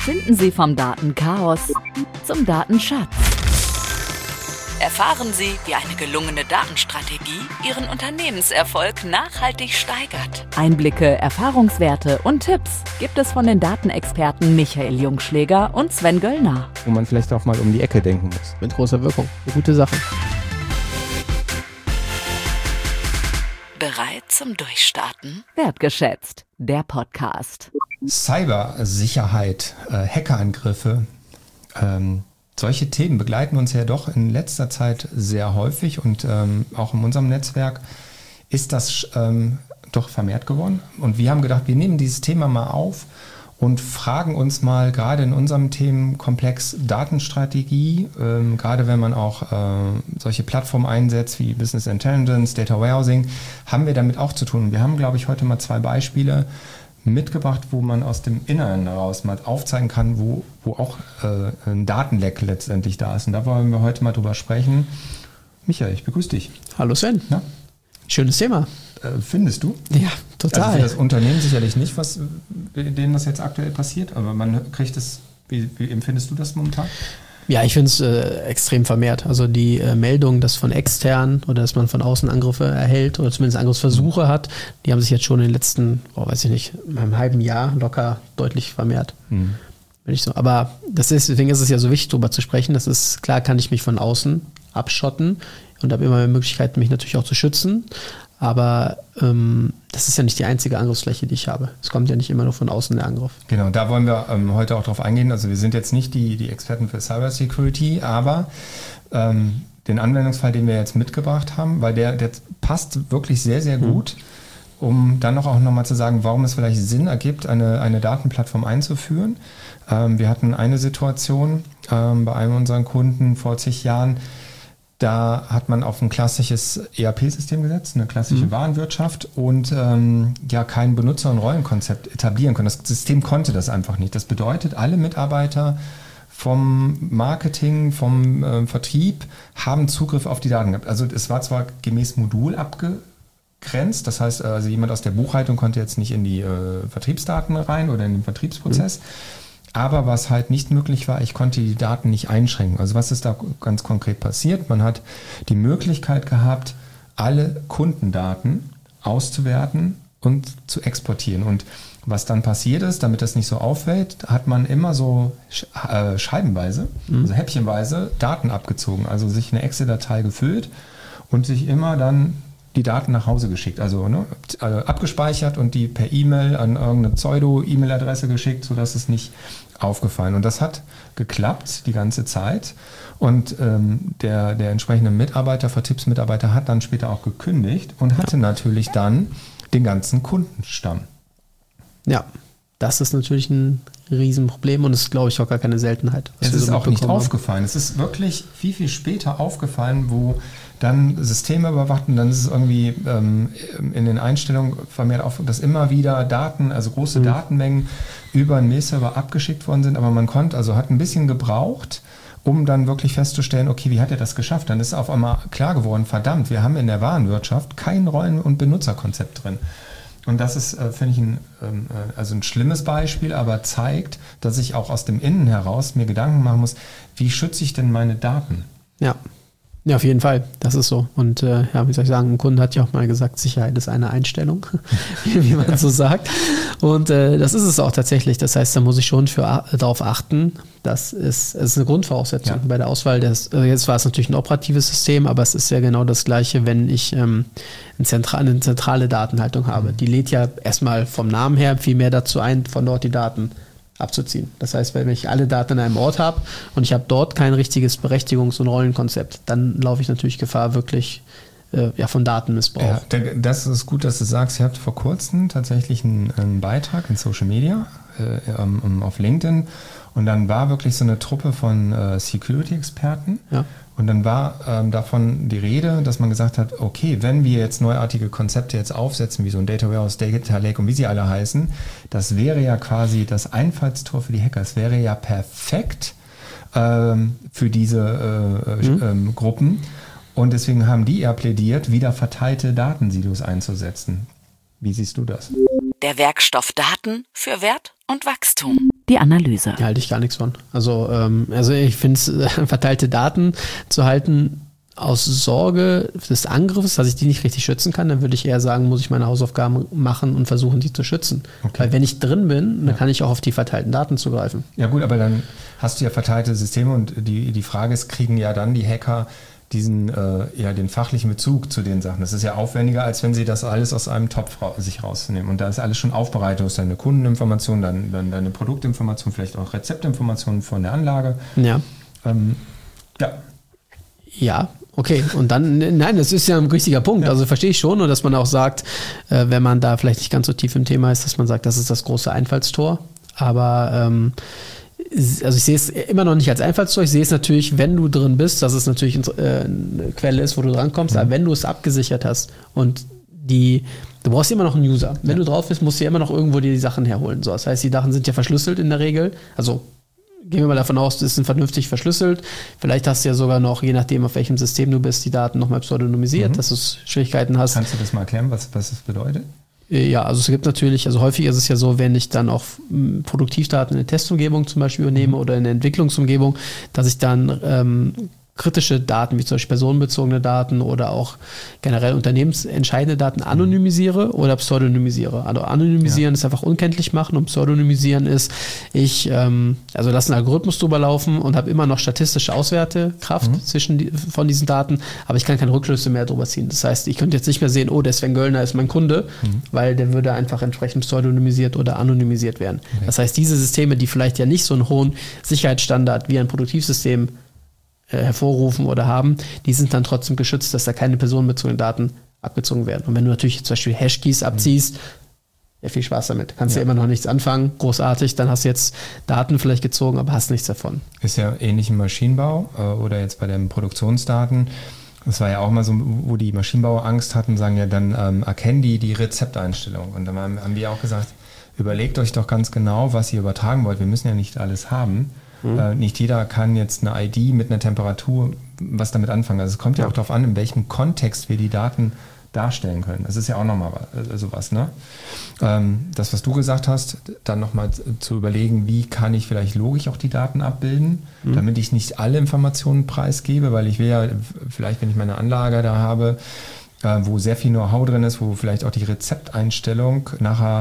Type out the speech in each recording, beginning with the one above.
Finden Sie vom Datenchaos zum Datenschatz. Erfahren Sie, wie eine gelungene Datenstrategie Ihren Unternehmenserfolg nachhaltig steigert. Einblicke, Erfahrungswerte und Tipps gibt es von den Datenexperten Michael Jungschläger und Sven Göllner. Wo man vielleicht auch mal um die Ecke denken muss. Mit großer Wirkung. Eine gute Sache. Bereit zum Durchstarten? Wertgeschätzt, der Podcast. Cybersicherheit, Hackerangriffe, solche Themen begleiten uns ja doch in letzter Zeit sehr häufig und auch in unserem Netzwerk ist das doch vermehrt geworden. Und wir haben gedacht, wir nehmen dieses Thema mal auf und fragen uns mal gerade in unserem Themenkomplex Datenstrategie, gerade wenn man auch solche Plattformen einsetzt wie Business Intelligence, Data Warehousing, haben wir damit auch zu tun. Wir haben, glaube ich, heute mal 2 Beispiele mitgebracht, wo man aus dem Inneren heraus mal aufzeigen kann, wo auch ein Datenleck letztendlich da ist. Und da wollen wir heute mal drüber sprechen. Michael, ich begrüße dich. Hallo Sven. Ja? Schönes Thema. Findest du? Ja, total. Also für das Unternehmen sicherlich nicht, denen das jetzt aktuell passiert, aber man kriegt es, wie empfindest du das momentan? Ja, ich finde es extrem vermehrt. Also die Meldung, dass von extern oder dass man von außen Angriffe erhält oder zumindest Angriffsversuche hat, die haben sich jetzt schon in den letzten, weiß ich nicht, einem halben Jahr locker deutlich vermehrt. Bin ich so. Aber deswegen ist es ja so wichtig, darüber zu sprechen. Das ist klar, kann ich mich von außen abschotten und habe immer mehr Möglichkeiten, mich natürlich auch zu schützen. Aber das ist ja nicht die einzige Angriffsfläche, die ich habe. Es kommt ja nicht immer nur von außen der Angriff. Genau, da wollen wir heute auch drauf eingehen. Also wir sind jetzt nicht die Experten für Cybersecurity, aber den Anwendungsfall, den wir jetzt mitgebracht haben, weil der passt wirklich sehr, sehr gut, um dann auch nochmal zu sagen, warum es vielleicht Sinn ergibt, eine Datenplattform einzuführen. Wir hatten eine Situation bei einem unserer Kunden vor zig Jahren. Da hat man auf ein klassisches ERP-System gesetzt, eine klassische Warenwirtschaft und kein Benutzer- und Rollenkonzept etablieren können. Das System konnte das einfach nicht. Das bedeutet, alle Mitarbeiter vom Marketing, vom Vertrieb haben Zugriff auf die Daten gehabt. Also es war zwar gemäß Modul abgegrenzt, das heißt, also jemand aus der Buchhaltung konnte jetzt nicht in die Vertriebsdaten rein oder in den Vertriebsprozess. Aber was halt nicht möglich war, ich konnte die Daten nicht einschränken. Also was ist da ganz konkret passiert? Man hat die Möglichkeit gehabt, alle Kundendaten auszuwerten und zu exportieren. Und was dann passiert ist, damit das nicht so auffällt, hat man immer so scheibenweise, also häppchenweise Daten abgezogen. Also sich eine Excel-Datei gefüllt und sich immer dann die Daten nach Hause geschickt, also abgespeichert und die per E-Mail an irgendeine Pseudo-E-Mail-Adresse geschickt, sodass es nicht aufgefallen. Und das hat geklappt die ganze Zeit. Und der entsprechende Vertriebsmitarbeiter hat dann später auch gekündigt und hatte natürlich dann den ganzen Kundenstamm. Ja, das ist natürlich ein Riesenproblem und ist, glaube ich, auch gar keine Seltenheit. Es ist auch nicht aufgefallen. Es ist wirklich viel, viel später aufgefallen, wo dann Systeme überwacht und dann ist es irgendwie in den Einstellungen vermehrt auf, dass immer wieder Daten, also große Datenmengen über einen Mail-Server abgeschickt worden sind, aber man hat ein bisschen gebraucht, um dann wirklich festzustellen, okay, wie hat er das geschafft? Dann ist auf einmal klar geworden, verdammt, wir haben in der Warenwirtschaft kein Rollen- und Benutzerkonzept drin. Und das ist, finde ich, ein schlimmes Beispiel, aber zeigt, dass ich auch aus dem Innen heraus mir Gedanken machen muss, wie schütze ich denn meine Daten? Ja, auf jeden Fall, das ist so. Und wie soll ich sagen, ein Kunde hat ja auch mal gesagt, Sicherheit ist eine Einstellung, wie man so sagt. Und das ist es auch tatsächlich. Das heißt, da muss ich schon darauf achten, es ist eine Grundvoraussetzung bei der Auswahl. Jetzt war es natürlich ein operatives System, aber es ist ja genau das Gleiche, wenn ich eine zentrale Datenhaltung habe. Die lädt ja erstmal vom Namen her viel mehr dazu ein, von dort die Daten abzuziehen. Das heißt, wenn ich alle Daten an einem Ort habe und ich habe dort kein richtiges Berechtigungs- und Rollenkonzept, dann laufe ich natürlich Gefahr, wirklich von Datenmissbrauch. Ja, das ist gut, dass du sagst, ihr habt vor kurzem tatsächlich einen Beitrag in Social Media auf LinkedIn und dann war wirklich so eine Truppe von Security-Experten und dann war davon die Rede, dass man gesagt hat, okay, wenn wir jetzt neuartige Konzepte jetzt aufsetzen, wie so ein Data Warehouse, Data Lake und wie sie alle heißen, das wäre ja quasi das Einfallstor für die Hacker. Es wäre ja perfekt für diese Gruppen. Und deswegen haben die ja plädiert, wieder verteilte Datensilos einzusetzen. Wie siehst du das? Der Werkstoff Daten für Wert und Wachstum. die Analyse. Ja, halte ich gar nichts von. Also ich finde es, verteilte Daten zu halten aus Sorge des Angriffs, dass ich die nicht richtig schützen kann, dann würde ich eher sagen, muss ich meine Hausaufgaben machen und versuchen, die zu schützen. Okay. Weil wenn ich drin bin, dann kann ich auch auf die verteilten Daten zugreifen. Ja gut, aber dann hast du ja verteilte Systeme und die Frage ist, kriegen ja dann die Hacker den fachlichen Bezug zu den Sachen. Das ist ja aufwendiger, als wenn sie das alles aus einem Topf sich rausnehmen. Und da ist alles schon aufbereitet. Du hast deine Kundeninformation, dann deine Produktinformation, vielleicht auch Rezeptinformationen von der Anlage. Ja. Ja, okay. Und dann, nein, das ist ja ein richtiger Punkt. Ja. Also verstehe ich schon, und dass man auch sagt, wenn man da vielleicht nicht ganz so tief im Thema ist, dass man sagt, das ist das große Einfallstor. Aber also ich sehe es immer noch nicht als Einfallstor. Ich sehe es natürlich, wenn du drin bist, dass es natürlich eine Quelle ist, wo du drankommst. Aber wenn du es abgesichert hast und du brauchst immer noch einen User. Wenn du drauf bist, musst du ja immer noch irgendwo dir die Sachen herholen. So, das heißt, die Sachen sind ja verschlüsselt in der Regel. Also gehen wir mal davon aus, das sind vernünftig verschlüsselt. Vielleicht hast du ja sogar noch, je nachdem, auf welchem System du bist, die Daten nochmal pseudonymisiert, dass du Schwierigkeiten hast. Kannst du das mal erklären, was das bedeutet? Ja, also es gibt natürlich, also häufig ist es ja so, wenn ich dann auch Produktivdaten in der Testumgebung zum Beispiel übernehme oder in der Entwicklungsumgebung, dass ich dann kritische Daten, wie zum Beispiel personenbezogene Daten oder auch generell unternehmensentscheidende Daten anonymisiere oder pseudonymisiere. Also anonymisieren ist einfach unkenntlich machen und pseudonymisieren ist, ich lasse einen Algorithmus drüber laufen und habe immer noch statistische Auswertekraft von diesen Daten, aber ich kann keine Rückschlüsse mehr drüber ziehen. Das heißt, ich könnte jetzt nicht mehr sehen, der Sven Göllner ist mein Kunde, weil der würde einfach entsprechend pseudonymisiert oder anonymisiert werden. Okay. Das heißt, diese Systeme, die vielleicht ja nicht so einen hohen Sicherheitsstandard wie ein Produktivsystem hervorrufen oder haben, die sind dann trotzdem geschützt, dass da keine personenbezogenen Daten abgezogen werden. Und wenn du natürlich zum Beispiel Hashkeys abziehst, ja, viel Spaß damit. Kannst ja immer noch nichts anfangen, großartig, dann hast du jetzt Daten vielleicht gezogen, aber hast nichts davon. Ist ja ähnlich im Maschinenbau oder jetzt bei den Produktionsdaten. Das war ja auch mal so, wo die Maschinenbauer Angst hatten, sagen ja, dann erkennen die Rezepteinstellung. Und dann haben wir auch gesagt, überlegt euch doch ganz genau, was ihr übertragen wollt. Wir müssen ja nicht alles haben. Nicht jeder kann jetzt eine ID mit einer Temperatur was damit anfangen. Also es kommt ja auch darauf an, in welchem Kontext wir die Daten darstellen können. Das ist ja auch nochmal sowas, ne? Das, was du gesagt hast, dann nochmal zu überlegen, wie kann ich vielleicht logisch auch die Daten abbilden, damit ich nicht alle Informationen preisgebe, weil ich will ja vielleicht, wenn ich meine Anlage da habe, wo sehr viel Know-how drin ist, wo vielleicht auch die Rezepteinstellung nachher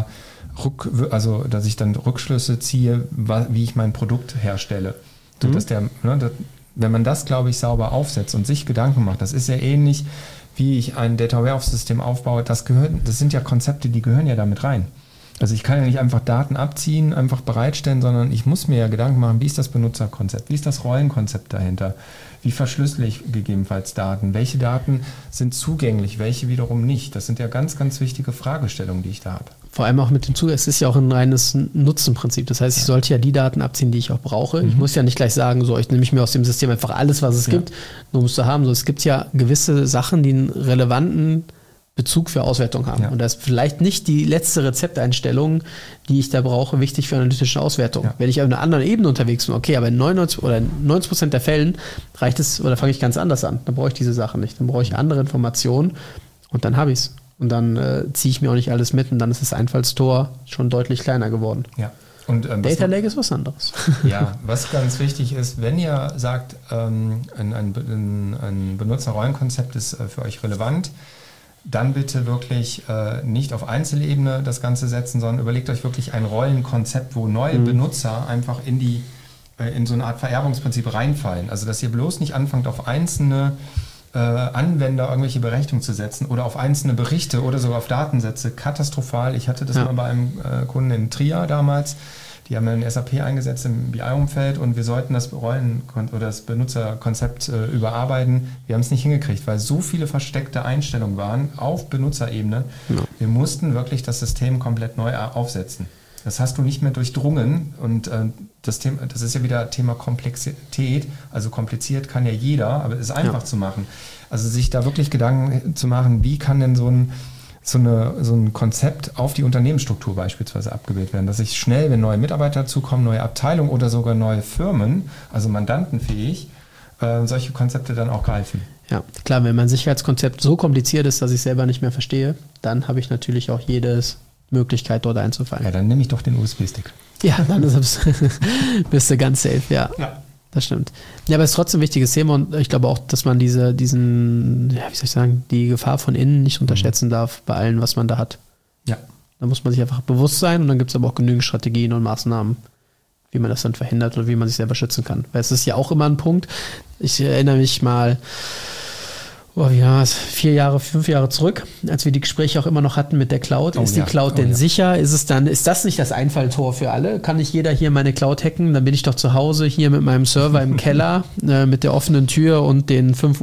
dass ich dann Rückschlüsse ziehe, wie ich mein Produkt herstelle. Dass wenn man das, glaube ich, sauber aufsetzt und sich Gedanken macht, das ist ja ähnlich, wie ich ein Data Warehouse-System aufbaue, das sind ja Konzepte, die gehören ja damit rein. Also ich kann ja nicht einfach Daten abziehen, einfach bereitstellen, sondern ich muss mir ja Gedanken machen, wie ist das Benutzerkonzept, wie ist das Rollenkonzept dahinter, wie verschlüssele ich gegebenenfalls Daten, welche Daten sind zugänglich, welche wiederum nicht. Das sind ja ganz, ganz wichtige Fragestellungen, die ich da habe. Vor allem auch mit dem Zug, es ist ja auch ein reines Nutzenprinzip. Das heißt, ich sollte ja die Daten abziehen, die ich auch brauche. Ich muss ja nicht gleich sagen, so, ich nehme mir aus dem System einfach alles, was es gibt, nur um es zu haben. So, es gibt ja gewisse Sachen, die einen relevanten Bezug für Auswertung haben. Ja. Und da ist vielleicht nicht die letzte Rezepteinstellung, die ich da brauche, wichtig für analytische Auswertung. Ja. Wenn ich auf einer anderen Ebene unterwegs bin, okay, aber in 90% der Fällen reicht es, oder fange ich ganz anders an. Dann brauche ich diese Sachen nicht. Dann brauche ich andere Informationen und dann habe ich es. Und dann ziehe ich mir auch nicht alles mit und dann ist das Einfallstor schon deutlich kleiner geworden. Ja. Und, Data Lake ist was anderes. Ja, was ganz wichtig ist, wenn ihr sagt, ein Benutzerrollenkonzept ist für euch relevant, dann bitte wirklich nicht auf Einzelebene das Ganze setzen, sondern überlegt euch wirklich ein Rollenkonzept, wo neue Benutzer einfach in so eine Art Vererbungsprinzip reinfallen. Also dass ihr bloß nicht anfangt, auf einzelne Anwender irgendwelche Berechnungen zu setzen oder auf einzelne Berichte oder sogar auf Datensätze. Katastrophal. Ich hatte das mal bei einem Kunden in Trier damals. Die haben ein SAP eingesetzt im BI-Umfeld und wir sollten das das Benutzerkonzept überarbeiten. Wir haben es nicht hingekriegt, weil so viele versteckte Einstellungen waren auf Benutzerebene. Ja. Wir mussten wirklich das System komplett neu aufsetzen. Das hast du nicht mehr durchdrungen und das ist ja wieder Thema Komplexität. Also kompliziert kann ja jeder, aber es ist einfach zu machen. Also sich da wirklich Gedanken zu machen, wie kann denn so ein Konzept auf die Unternehmensstruktur beispielsweise abgebildet werden, dass ich schnell, wenn neue Mitarbeiter dazukommen, neue Abteilungen oder sogar neue Firmen, also mandantenfähig, solche Konzepte dann auch greifen. Ja, klar, wenn mein Sicherheitskonzept so kompliziert ist, dass ich es selber nicht mehr verstehe, dann habe ich natürlich auch jedes Möglichkeit, dort einzufallen. Ja, dann nehme ich doch den USB-Stick. Ja, dann bist du ganz safe, ja. Das stimmt. Ja, aber es ist trotzdem ein wichtiges Thema und ich glaube auch, dass man die Gefahr von innen nicht unterschätzen darf bei allem, was man da hat. Ja. Da muss man sich einfach bewusst sein und dann gibt es aber auch genügend Strategien und Maßnahmen, wie man das dann verhindert oder wie man sich selber schützen kann. Weil es ist ja auch immer ein Punkt. Ich erinnere mich mal, 5 Jahre zurück, als wir die Gespräche auch immer noch hatten mit der Cloud. Ist die Cloud denn sicher? Ist das nicht das Einfalltor für alle? Kann nicht jeder hier meine Cloud hacken? Dann bin ich doch zu Hause hier mit meinem Server im Keller mit der offenen Tür und den 5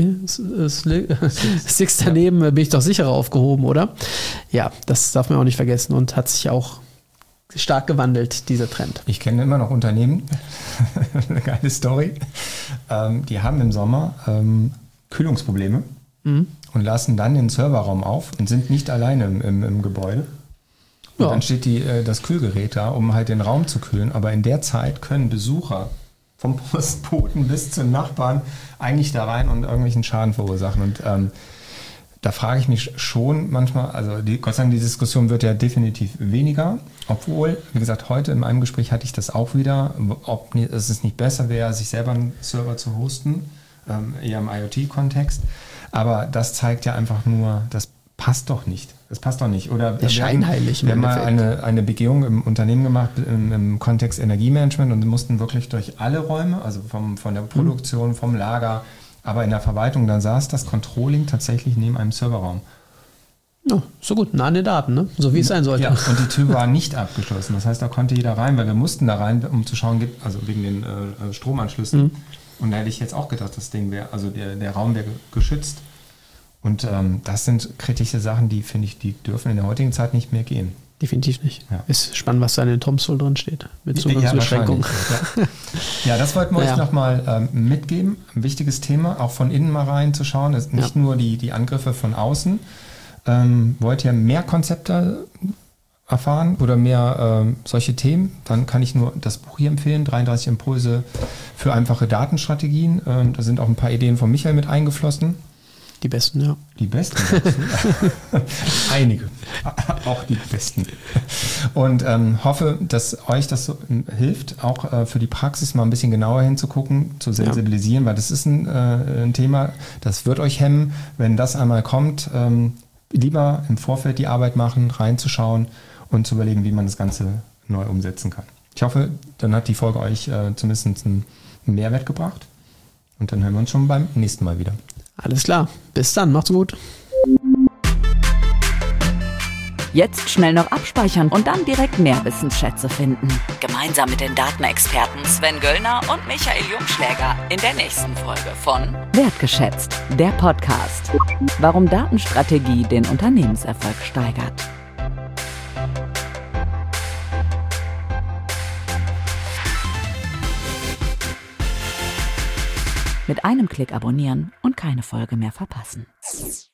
USB-Sticks daneben, bin ich doch sicherer aufgehoben, oder? Ja, das darf man auch nicht vergessen und hat sich auch stark gewandelt, dieser Trend. Ich kenne immer noch Unternehmen, eine geile Story, die haben im Sommer Kühlungsprobleme und lassen dann den Serverraum auf und sind nicht alleine im Gebäude. Und dann steht das Kühlgerät da, um halt den Raum zu kühlen. Aber in der Zeit können Besucher vom Postboten bis zum Nachbarn eigentlich da rein und irgendwelchen Schaden verursachen. Und da frage ich mich schon manchmal, also Gott sei Dank, die Diskussion wird ja definitiv weniger. Obwohl, wie gesagt, heute in einem Gespräch hatte ich das auch wieder, ob es nicht besser wäre, sich selber einen Server zu hosten, eher im IoT-Kontext. Aber das zeigt ja einfach nur, das passt doch nicht. Das passt doch nicht. Oder scheinheilig. Wir haben mal eine Begehung im Unternehmen gemacht im Kontext Energiemanagement und mussten wirklich durch alle Räume, also von der Produktion, vom Lager, aber in der Verwaltung, dann saß das Controlling tatsächlich neben einem Serverraum. Ja, so gut, nah an den Daten, ne? So wie es sein sollte. Ja, und die Tür war nicht abgeschlossen. Das heißt, da konnte jeder rein, weil wir mussten da rein, um zu schauen, also wegen den Stromanschlüssen. Und da hätte ich jetzt auch gedacht, das Ding wäre, also der Raum wäre geschützt. Und das sind kritische Sachen, die, finde ich, die dürfen in der heutigen Zeit nicht mehr gehen. Definitiv nicht. Ja. Ist spannend, was da in den Toms wohl drin steht. Mit Zugangsbeschränkungen. Ja, das wollten wir euch nochmal mitgeben. Ein wichtiges Thema, auch von innen mal reinzuschauen. Es ist nicht nur die Angriffe von außen. Wollt ihr mehr Konzepte erfahren oder mehr solche Themen, dann kann ich nur das Buch hier empfehlen, 33 Impulse für einfache Datenstrategien. Da sind auch ein paar Ideen von Michael mit eingeflossen. Die besten, ja. Die besten? Einige. Auch die besten. Und hoffe, dass euch das so hilft, auch für die Praxis mal ein bisschen genauer hinzugucken, zu sensibilisieren, weil das ist ein Thema, das wird euch hemmen. Wenn das einmal kommt, lieber im Vorfeld die Arbeit machen, reinzuschauen und zu überlegen, wie man das Ganze neu umsetzen kann. Ich hoffe, dann hat die Folge euch zumindest einen Mehrwert gebracht. Und dann hören wir uns schon beim nächsten Mal wieder. Alles klar. Bis dann. Macht's gut. Jetzt schnell noch abspeichern und dann direkt mehr Wissensschätze finden. Gemeinsam mit den Datenexperten Sven Göllner und Michael Jungschläger in der nächsten Folge von Wertgeschätzt, der Podcast. Warum Datenstrategie den Unternehmenserfolg steigert. Mit einem Klick abonnieren und keine Folge mehr verpassen.